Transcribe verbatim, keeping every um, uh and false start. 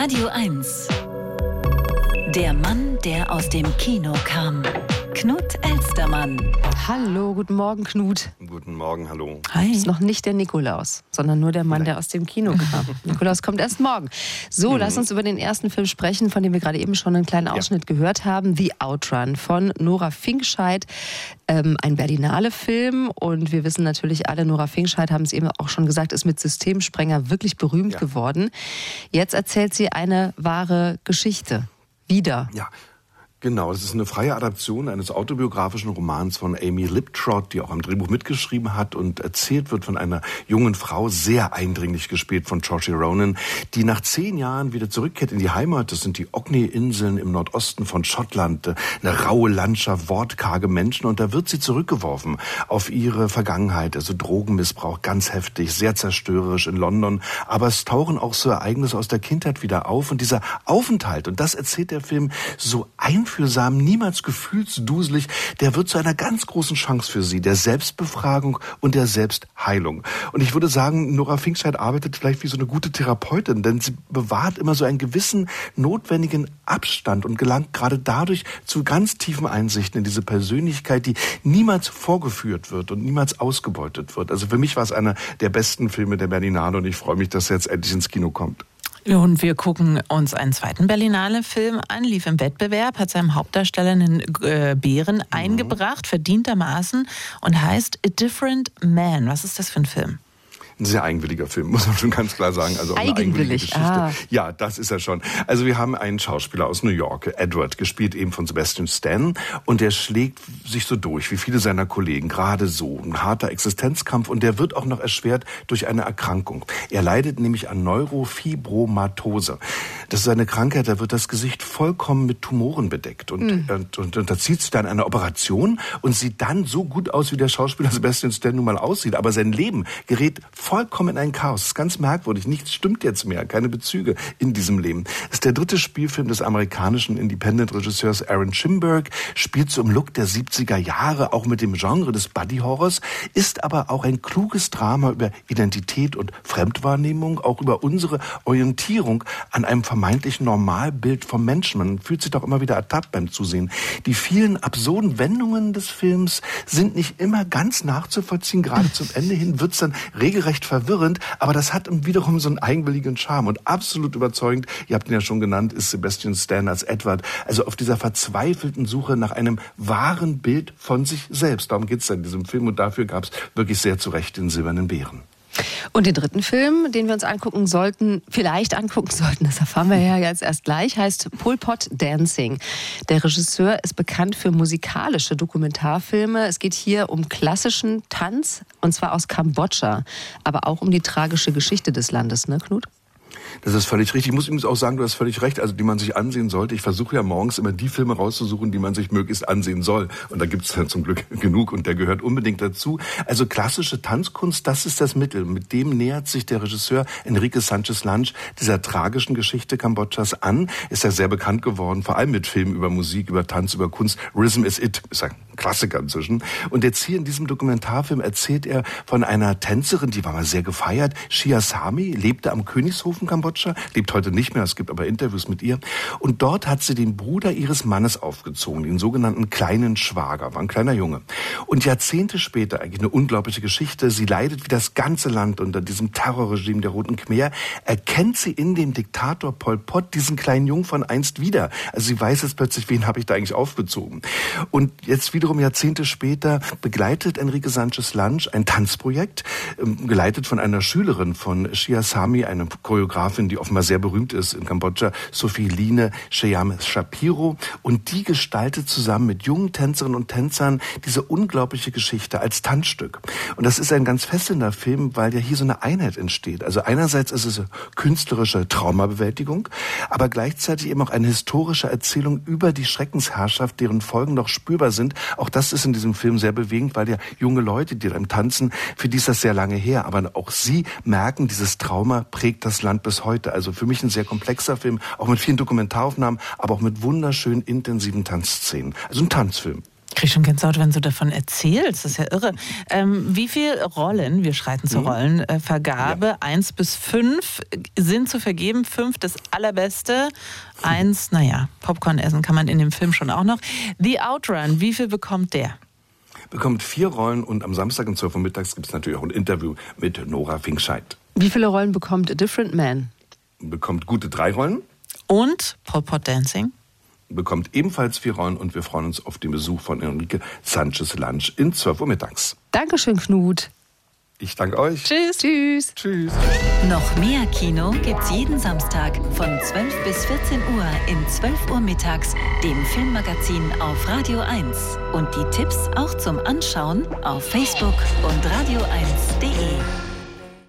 Radio eins. Der Mann, der aus dem Kino kam. Knut Elstermann. Hallo, guten Morgen, Knut. Guten Morgen, hallo. Hi. Das ist noch nicht der Nikolaus, sondern nur der Mann, der aus dem Kino kam. Nikolaus kommt erst morgen. So, mhm. lass uns über den ersten Film sprechen, von dem wir gerade eben schon einen kleinen Ausschnitt ja. gehört haben. The Outrun von Nora Finkscheid. Ähm, ein Berlinale-Film. Und wir wissen natürlich alle, Nora Finkscheid, haben es eben auch schon gesagt, ist mit Systemsprenger wirklich berühmt ja. geworden. Jetzt erzählt sie eine wahre Geschichte. Wieder. Ja. Genau, das ist eine freie Adaption eines autobiografischen Romans von Amy Liptrot, die auch am Drehbuch mitgeschrieben hat, und erzählt wird von einer jungen Frau, sehr eindringlich gespielt von Saoirse Ronan, die nach zehn Jahren wieder zurückkehrt in die Heimat. Das sind die Orkney-Inseln im Nordosten von Schottland, eine raue Landschaft, wortkarge Menschen, und da wird sie zurückgeworfen auf ihre Vergangenheit, also Drogenmissbrauch, ganz heftig, sehr zerstörerisch in London, aber es tauchen auch so Ereignisse aus der Kindheit wieder auf, und dieser Aufenthalt, und das erzählt der Film so einfühlsam, niemals gefühlsduselig, der wird zu einer ganz großen Chance für sie, der Selbstbefragung und der Selbstheilung. Und ich würde sagen, Nora Finkscheid arbeitet vielleicht wie so eine gute Therapeutin, denn sie bewahrt immer so einen gewissen notwendigen Abstand und gelangt gerade dadurch zu ganz tiefen Einsichten in diese Persönlichkeit, die niemals vorgeführt wird und niemals ausgebeutet wird. Also für mich war es einer der besten Filme der Berlinale, und ich freue mich, dass er jetzt endlich ins Kino kommt. Und wir gucken uns einen zweiten Berlinale-Film an, lief im Wettbewerb, hat seinem Hauptdarsteller einen äh, Bären mhm. eingebracht, verdientermaßen, und heißt A Different Man. Was ist das für ein Film? Ein sehr eigenwilliger Film, muss man schon ganz klar sagen. Also auch eine eigenwillige Geschichte. Ah. Ja, das ist er schon. Also wir haben einen Schauspieler aus New York, Edward, gespielt eben von Sebastian Stan, und der schlägt sich so durch, wie viele seiner Kollegen, gerade so. Ein harter Existenzkampf, und der wird auch noch erschwert durch eine Erkrankung. Er leidet nämlich an Neurofibromatose. Das ist eine Krankheit, da wird das Gesicht vollkommen mit Tumoren bedeckt. Und, mhm. und, und, und da zieht sich dann eine Operation und sieht dann so gut aus, wie der Schauspieler Sebastian Stan nun mal aussieht. Aber sein Leben gerät vollkommen in ein Chaos. Das ist ganz merkwürdig. Nichts stimmt jetzt mehr. Keine Bezüge in diesem Leben. Das ist der dritte Spielfilm des amerikanischen Independent-Regisseurs Aaron Schimberg. Spielt so im Look der siebziger Jahre, auch mit dem Genre des Buddy-Horrors. Ist aber auch ein kluges Drama über Identität und Fremdwahrnehmung, auch über unsere Orientierung an einem vermeintlichen Normalbild vom Menschen. Man fühlt sich doch immer wieder ertappt beim Zusehen. Die vielen absurden Wendungen des Films sind nicht immer ganz nachzuvollziehen. Gerade zum Ende hin wird's dann regelrecht verwirrend, aber das hat wiederum so einen eigenwilligen Charme, und absolut überzeugend, ihr habt ihn ja schon genannt, ist Sebastian Stan als Edward, also auf dieser verzweifelten Suche nach einem wahren Bild von sich selbst. Darum geht's in diesem Film, und dafür gab's wirklich sehr zu Recht den Silbernen Bären. Und den dritten Film, den wir uns angucken sollten, vielleicht angucken sollten, das erfahren wir ja jetzt erst gleich, heißt Pol Pot Dancing. Der Regisseur ist bekannt für musikalische Dokumentarfilme. Es geht hier um klassischen Tanz, und zwar aus Kambodscha, aber auch um die tragische Geschichte des Landes, ne, Knut? Das ist völlig richtig. Ich muss übrigens auch sagen, du hast völlig recht, also die man sich ansehen sollte. Ich versuche ja morgens immer die Filme rauszusuchen, die man sich möglichst ansehen soll. Und da gibt es ja zum Glück genug, und der gehört unbedingt dazu. Also klassische Tanzkunst, das ist das Mittel. Mit dem nähert sich der Regisseur Enrique Sanchez Lange dieser tragischen Geschichte Kambodschas an. Ist ja sehr bekannt geworden, vor allem mit Filmen über Musik, über Tanz, über Kunst. Rhythm is it, ist ein Klassiker inzwischen. Und jetzt hier in diesem Dokumentarfilm erzählt er von einer Tänzerin, die war mal sehr gefeiert. Shia Sami lebte am Königshof in Kambodscha, lebt heute nicht mehr, es gibt aber Interviews mit ihr. Und dort hat sie den Bruder ihres Mannes aufgezogen, den sogenannten kleinen Schwager, war ein kleiner Junge. Und Jahrzehnte später, eigentlich eine unglaubliche Geschichte, sie leidet wie das ganze Land unter diesem Terrorregime der Roten Khmer, erkennt sie in dem Diktator Pol Pot diesen kleinen Jungen von einst wieder. Also sie weiß jetzt plötzlich, wen habe ich da eigentlich aufgezogen. Und jetzt wiederum Jahrzehnte später begleitet Enrique Sanchez Lange ein Tanzprojekt, geleitet von einer Schülerin von Shia Sami, eine Choreografin, die offenbar sehr berühmt ist in Kambodscha, Sophie Line Cheyam Shapiro. Und die gestaltet zusammen mit jungen Tänzerinnen und Tänzern diese unglaubliche Geschichte als Tanzstück. Und das ist ein ganz fesselnder Film, weil ja hier so eine Einheit entsteht. Also einerseits ist es eine künstlerische Traumabewältigung, aber gleichzeitig eben auch eine historische Erzählung über die Schreckensherrschaft, deren Folgen noch spürbar sind. Auch das ist in diesem Film sehr bewegend, weil ja junge Leute, die da im Tanzen, für die ist das sehr lange her, aber auch sie merken, dieses Trauma prägt das Land bis heute. Also für mich ein sehr komplexer Film, auch mit vielen Dokumentaraufnahmen, aber auch mit wunderschönen, intensiven Tanzszenen. Also ein Tanzfilm. Ich kriege schon Gänsehaut, wenn du davon erzählst. Das ist ja irre. Ähm, wie viele Rollen, wir schreiten zur Rollenvergabe, ja. eins bis fünf sind zu vergeben. Fünf das Allerbeste. Eins, naja, Popcorn essen kann man in dem Film schon auch noch. The Outrun, wie viel bekommt der? Bekommt vier Rollen und am Samstag um zwölf Uhr mittags gibt es natürlich auch ein Interview mit Nora Finkscheid. Wie viele Rollen bekommt A Different Man? Bekommt gute drei Rollen. Und Pol Pot Dancing? Bekommt ebenfalls vier Rollen und wir freuen uns auf den Besuch von Enrique Sanchez Lunch in zwölf Uhr mittags. Dankeschön, Knut. Ich danke euch. Tschüss. Tschüss. Tschüss. Noch mehr Kino gibt's jeden Samstag von zwölf bis vierzehn Uhr in zwölf Uhr mittags, dem Filmmagazin auf Radio eins. Und die Tipps auch zum Anschauen auf Facebook und radio eins punkt de.